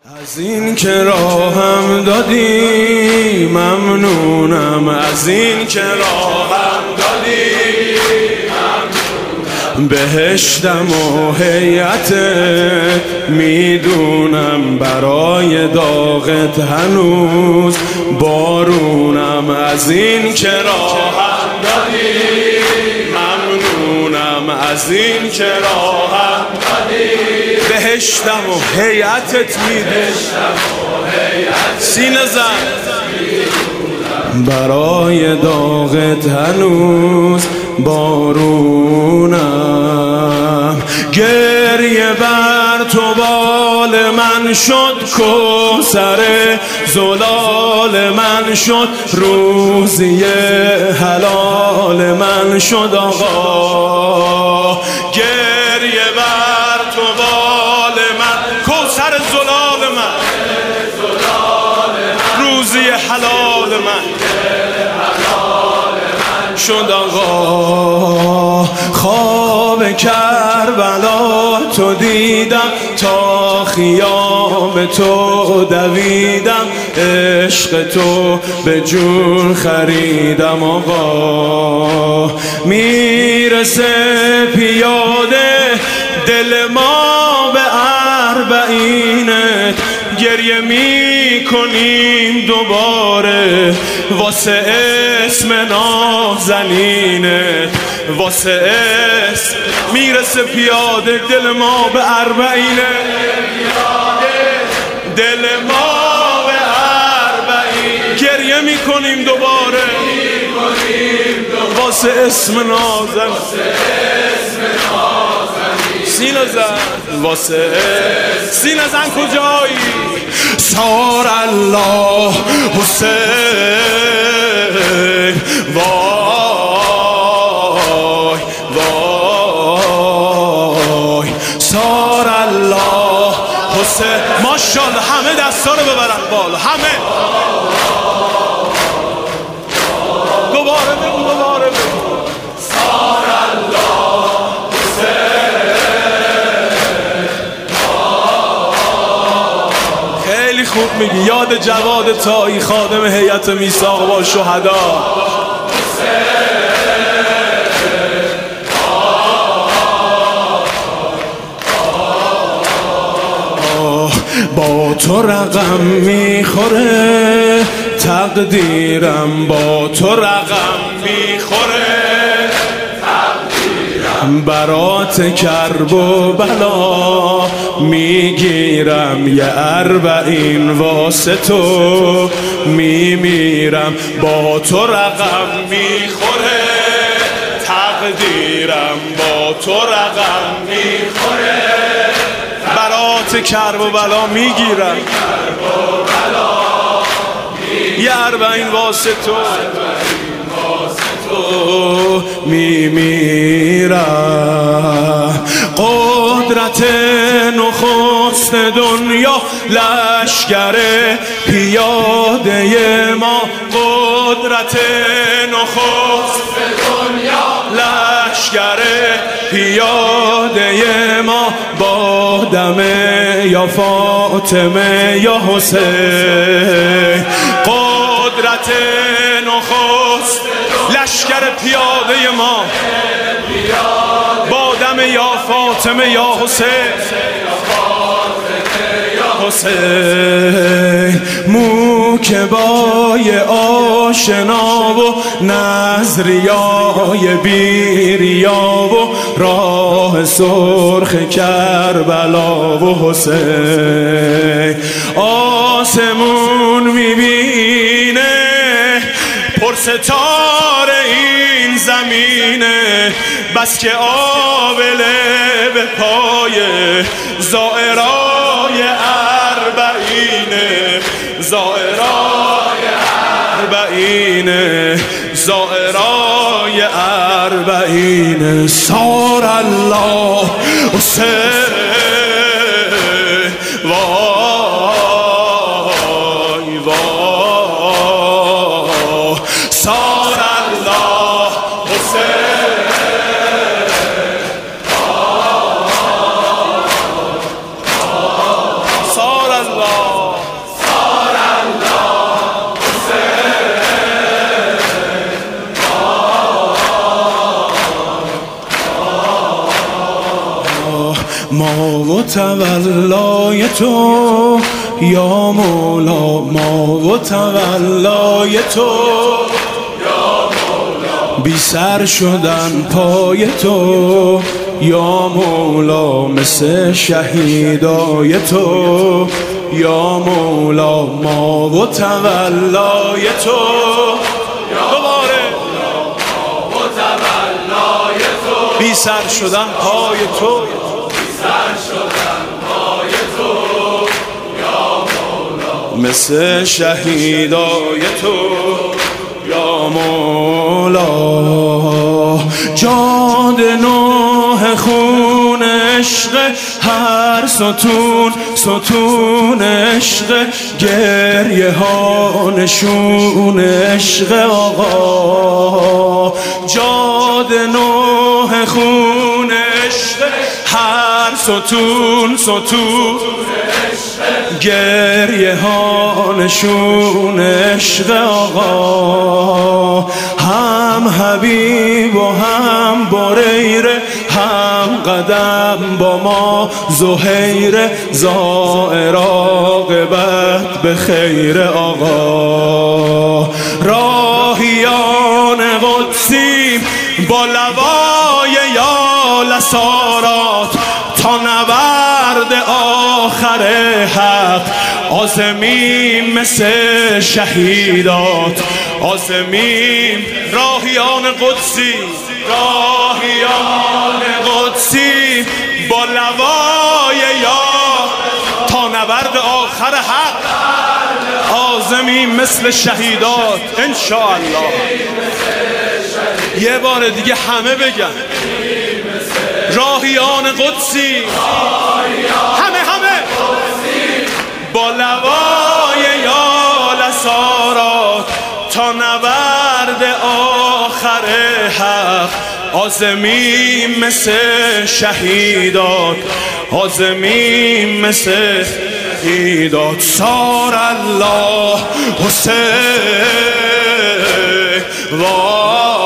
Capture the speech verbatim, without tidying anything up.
از این که راهم دادی ممنونم، از این که راهم دادی ممنونم. بهشتم و هیئتت میدونم، برای داغت هنوز بارونم. از این که راهم دادی ممنونم، از این که راهم دادی بهشتم و هیئتت میدونم. سینه زن برای داغت هنوز بارونم. گریه بر تو بال من شد، کوثر زلال من شد، روزی حلال من شد آقا. گریه بر تو بال من، کوثر زلال من، روزی حلال من شد آقا. خواب کربلا تو دیدم، تا خیام تو دویدم، عشق تو به جون خریدم آقا. میرسه پیاده دل ما به اربعینت، گریه می کنیم دوباره واسه اسم نازنینت، واسه اسم. میرسه پیاده دل ما به اربعینت، دل ما به اربعین، گریه می کنیم دوباره واسه اسم نازنین. سینه زن واسه سینه زن کجایی؟ سار الله حسین، وای وای سار الله حسین. ماشاءالله همه دستا رو ببرن بالا، همه. دوباره بگو، دوباره بگو. سار الله خوب میگی. یاد جواد تایی، خادم هیئت میثاق با شهدا. با تو رقم میخوره تقدیرم، با تو رقم میخوره برات کرب و بلا میگیرم، یه اربعین واسه تو میمیرم. با تو رقم میخوره تقدیرم، با تو رقم میخوره برات کرب و بلا میگیرم، یه اربعین واسه تو میمیرم. قدرت نخست دنیا لشکر پیاده ما، قدرت نخست دنیا لشکر پیاده ما، با دم یا فاطمه یا حسین. قدرت نخست لشکر پیاده ما، با دم یا فاطمه یا حسین. حسین موکبای آشنا و نظریای بیریا و راه سرخ کربلا و حسین. آسمون میبینه پرستاره این زمینه، بس که آبله به پای زائرای اربعینه، زائرای اربعینه، زائرای اربعینه. سار الله حسین، وای وای سار الله حسین. سار الله الله صار الله حسین ما و تولای تو یا مولا ما و تولای تو بی سر شدن پای تو یا مولا مثل شهیدای تو یا مولا ما و تولای تو دوباره ما و تولای تو بی سر شدن پای تو بی سر شدن پای تو یا مولا مثل شهیدای تو یا مولا جاد نوح خون عشق هر ستون ستون عشق گریه ها نشون عشق آقا جاد نوح خون عشق هر ستون ستون گریه ها نشون عشق آقا هم حبیب و هم بریره هم قدم با ما زهیر زائر عاقبت به خیر آقا راهیان قدسی با لوای یا لسارات تا نبرد آخر حق آزمیم مثل شهیدات آزمیم راهیان قدسی راهیان قدسی با لوای یا تا نبرد آخر حق آزمیم مثل شهیدات انشاءالله یه بار دیگه همه بگن راهیان قدسی همه همه با لوای یا لسارات تا نبرد آخر حق آزمیم مثل شهیدات آزمیم مثل شهیدات صار الله حسین